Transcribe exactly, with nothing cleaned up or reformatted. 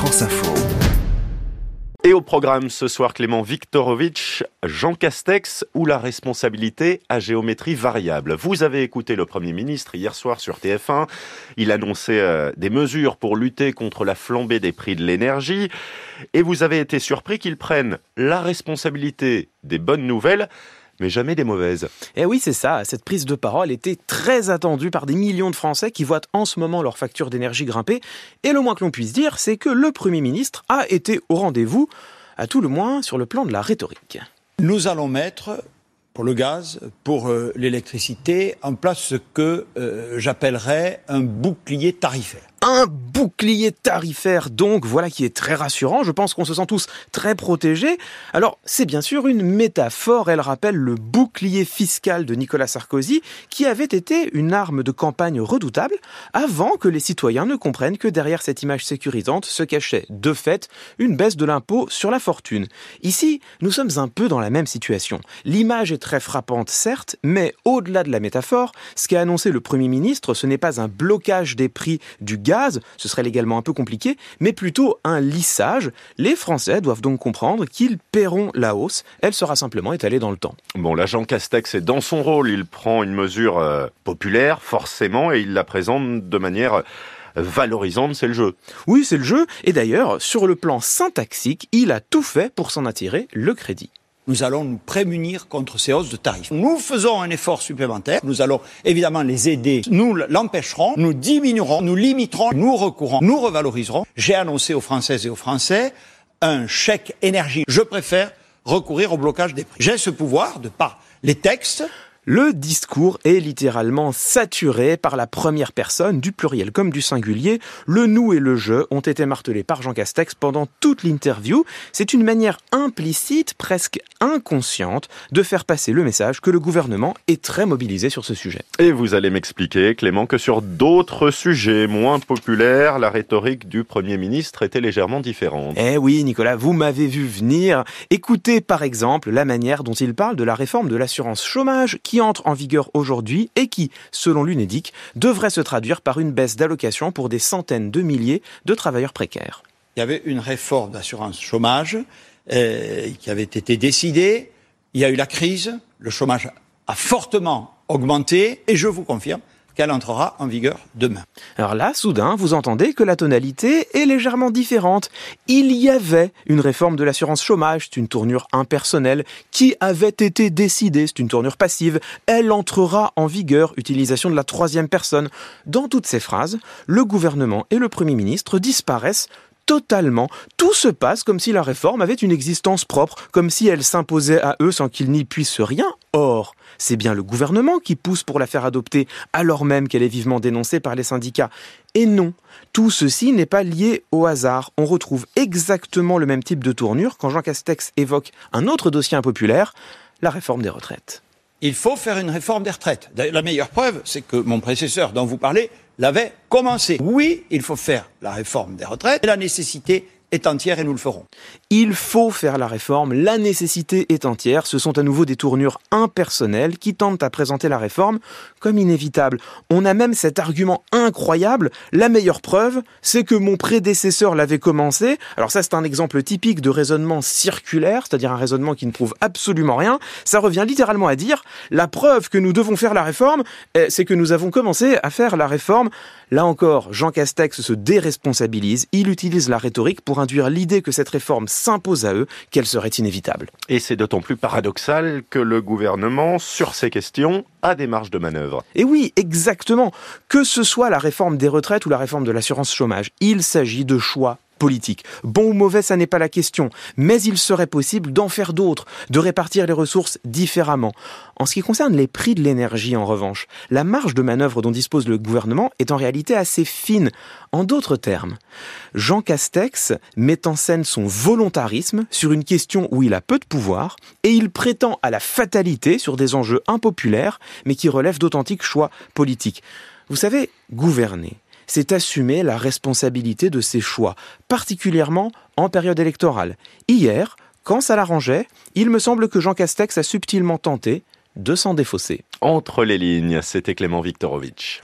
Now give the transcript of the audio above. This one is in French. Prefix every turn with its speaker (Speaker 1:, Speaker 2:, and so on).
Speaker 1: France Info.
Speaker 2: Et au programme ce soir, Clément Viktorovitch, Jean Castex ou la responsabilité à géométrie variable. Vous avez écouté le Premier ministre hier soir sur T F un. Il annonçait euh, des mesures pour lutter contre la flambée des prix de l'énergie. Et vous avez été surpris qu'il prenne la responsabilité des bonnes nouvelles, mais jamais des mauvaises.
Speaker 3: Eh oui, c'est ça. Cette prise de parole était très attendue par des millions de Français qui voient en ce moment leur facture d'énergie grimper. Et le moins que l'on puisse dire, c'est que le Premier ministre a été au rendez-vous, à tout le moins sur le plan de la rhétorique.
Speaker 4: Nous allons mettre, pour le gaz, pour euh, l'électricité, en place ce que euh, j'appellerais un bouclier tarifaire.
Speaker 3: Un bouclier tarifaire, donc, voilà qui est très rassurant. Je pense qu'on se sent tous très protégés. Alors, c'est bien sûr une métaphore. Elle rappelle le bouclier fiscal de Nicolas Sarkozy, qui avait été une arme de campagne redoutable, avant que les citoyens ne comprennent que derrière cette image sécurisante se cachait, de fait, une baisse de l'impôt sur la fortune. Ici, nous sommes un peu dans la même situation. L'image est très frappante, certes, mais au-delà de la métaphore, ce qu'a annoncé le Premier ministre, ce n'est pas un blocage des prix du gaz, Gaz, ce serait légalement un peu compliqué, mais plutôt un lissage. Les Français doivent donc comprendre qu'ils paieront la hausse. Elle sera simplement étalée dans le temps.
Speaker 2: Bon, là, Jean Castex est dans son rôle. Il prend une mesure euh, populaire, forcément, et il la présente de manière valorisante. C'est le jeu.
Speaker 3: Oui, c'est le jeu. Et d'ailleurs, sur le plan syntaxique, il a tout fait pour s'en attirer le crédit.
Speaker 4: Nous allons nous prémunir contre ces hausses de tarifs. Nous faisons un effort supplémentaire. Nous allons évidemment les aider. Nous l'empêcherons, nous diminuerons, nous limiterons, nous recourrons, nous revaloriserons. J'ai annoncé aux Françaises et aux Français un chèque énergie. Je préfère recourir au blocage des prix. J'ai ce pouvoir de par les textes.
Speaker 3: Le discours est littéralement saturé par la première personne, du pluriel comme du singulier. Le nous et le je ont été martelés par Jean Castex pendant toute l'interview. C'est une manière implicite, presque inconsciente, de faire passer le message que le gouvernement est très mobilisé sur ce sujet.
Speaker 2: Et vous allez m'expliquer, Clément, que sur d'autres sujets moins populaires, la rhétorique du Premier ministre était légèrement différente.
Speaker 3: Eh oui, Nicolas, vous m'avez vu venir. Écoutez par exemple la manière dont il parle de la réforme de l'assurance chômage qui entre en vigueur aujourd'hui et qui, selon l'Unédic, devrait se traduire par une baisse d'allocations pour des centaines de milliers de travailleurs précaires.
Speaker 4: Il y avait une réforme d'assurance chômage euh, qui avait été décidée. Il y a eu la crise, le chômage a fortement augmenté et je vous confirme qu'elle entrera en vigueur demain.
Speaker 3: Alors là, soudain, vous entendez que la tonalité est légèrement différente. Il y avait une réforme de l'assurance chômage, c'est une tournure impersonnelle, qui avait été décidée, c'est une tournure passive. Elle entrera en vigueur, utilisation de la troisième personne. Dans toutes ces phrases, le gouvernement et le Premier ministre disparaissent totalement. Tout se passe comme si la réforme avait une existence propre, comme si elle s'imposait à eux sans qu'ils n'y puissent rien. Or, c'est bien le gouvernement qui pousse pour la faire adopter, alors même qu'elle est vivement dénoncée par les syndicats. Et non, tout ceci n'est pas lié au hasard. On retrouve exactement le même type de tournure quand Jean Castex évoque un autre dossier impopulaire, la réforme des retraites.
Speaker 4: Il faut faire une réforme des retraites. La meilleure preuve, c'est que mon prédécesseur dont vous parlez l'avait commencé. Oui, il faut faire la réforme des retraites et la nécessité est entière et nous le ferons.
Speaker 3: Il faut faire la réforme, la nécessité est entière. Ce sont à nouveau des tournures impersonnelles qui tentent à présenter la réforme comme inévitable. On a même cet argument incroyable. La meilleure preuve, c'est que mon prédécesseur l'avait commencé. Alors ça, c'est un exemple typique de raisonnement circulaire, c'est-à-dire un raisonnement qui ne prouve absolument rien. Ça revient littéralement à dire, la preuve que nous devons faire la réforme, c'est que nous avons commencé à faire la réforme. Là encore, Jean Castex se déresponsabilise. Il utilise la rhétorique pour induire l'idée que cette réforme s'impose à eux, qu'elle serait inévitable.
Speaker 2: Et c'est d'autant plus paradoxal que le gouvernement, sur ces questions, a des marges de manœuvre.
Speaker 3: Et oui, exactement. Que ce soit la réforme des retraites ou la réforme de l'assurance chômage, il s'agit de choix politique. Bon ou mauvais, ça n'est pas la question, mais il serait possible d'en faire d'autres, de répartir les ressources différemment. En ce qui concerne les prix de l'énergie, en revanche, la marge de manœuvre dont dispose le gouvernement est en réalité assez fine. En d'autres termes, Jean Castex met en scène son volontarisme sur une question où il a peu de pouvoir et il prétend à la fatalité sur des enjeux impopulaires mais qui relèvent d'authentiques choix politiques. Vous savez, gouverner, c'est assumer la responsabilité de ses choix, particulièrement en période électorale. Hier, quand ça l'arrangeait, il me semble que Jean Castex a subtilement tenté de s'en défausser.
Speaker 2: Entre les lignes, c'était Clément Viktorovitch.